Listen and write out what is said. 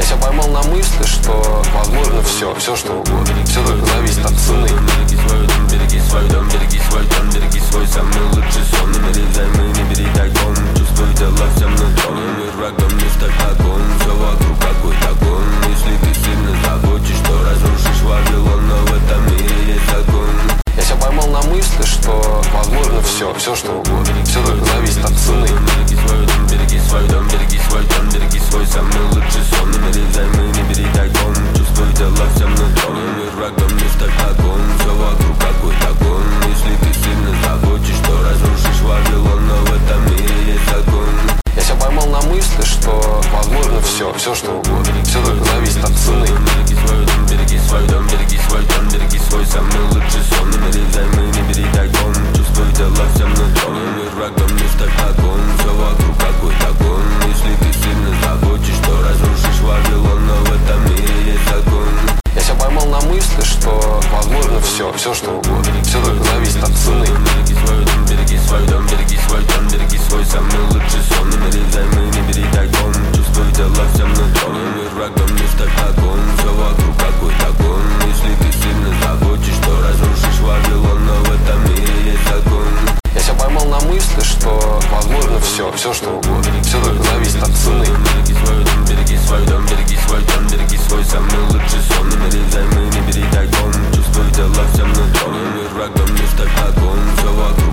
Я себя поймал на мысли, что возможно все что угодно. Все только зависит от цены. Береги свой дом, береги свой дом, береги свой дом, береги свой самый лучший сон. Не бери взаймы, не бери тайком, чувствуй тело всем нутром. Мир врагом не стать таком, все вокруг какой-то гон. Если ты сильно захочешь, то разрушишь Вавилон, но в этом мире есть закон. Я себя поймал на мысли, что возможно все что угодно. Все только зависит от цены. Береги свой дом, береги свой дом, береги свой дом, береги свой самый лучший сон. Не бери взаймы, не бери тайком, чувствуй тело всем нутром. Мир врагом не стать таком, все вокруг какой-то гон. Если ты сильно захочешь, то разрушишь Вавилон, но в этом мире есть закон. Я себя поймал на мысли, что возможно все что угодно. Все только зависит от цены. Береги свой дом, береги свой дом, береги свой дом, береги свой самый лучший сон. Не бери взаймы, не бери тайком, чувствуй тело всем нутром. Мир врагом не стать таком, все вокруг какой-то гон. Если ты сильно захочешь, то разрушишь